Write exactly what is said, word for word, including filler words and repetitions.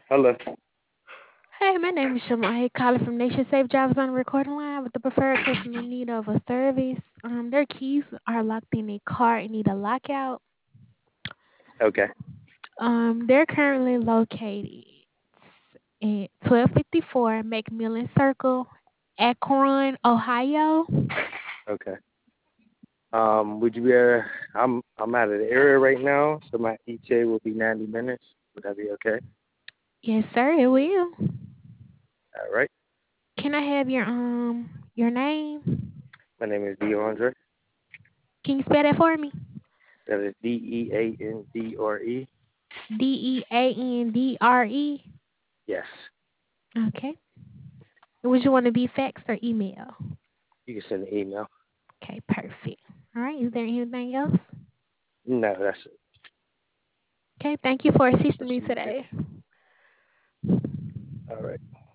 Hello. Hey, my name is Shamaya, calling from Nation Safe Drivers on the recording line with the preferred customer in need of a service. Um, their keys are locked in a car and need a lockout. Okay. Um, they're currently located at twelve fifty-four Macmillan Circle, Akron, Ohio. Okay. Um, would you be? Uh, I'm I'm out of the area right now, so my E T A will be ninety minutes. Would that be okay? Yes, sir, it will. All right. Can I have your um your name? My name is DeAndre. Can you spell that for me? That is D E A N D R E. D E A N D R E. Yes. Okay. Would you want to be faxed or email? You can send an email. Okay, perfect. All right. Is there anything else? No, that's it. Okay. Thank you for assisting That's me you. today. All right.